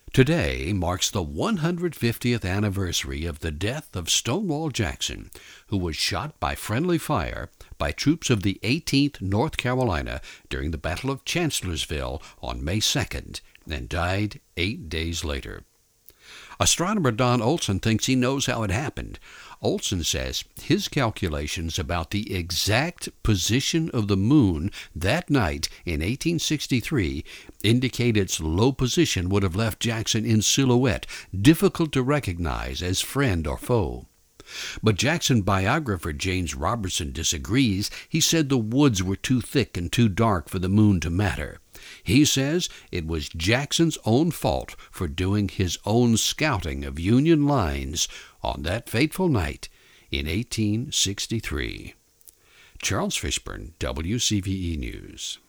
Today marks the 150th anniversary of the death of Stonewall Jackson, who was shot by friendly fire by troops of the 18th North Carolina during the Battle of Chancellorsville on May 2nd and died 8 days later. Astronomer Don Olson thinks he knows how it happened. Olson says his calculations about the exact position of the moon that night in 1863 indicate its low position would have left Jackson in silhouette, difficult to recognize as friend or foe. But Jackson biographer James Robertson disagrees. He said the woods were too thick and too dark for the moon to matter. He says it was Jackson's own fault for doing his own scouting of Union lines on that fateful night in 1863. Charles Fishburne, WCVE News.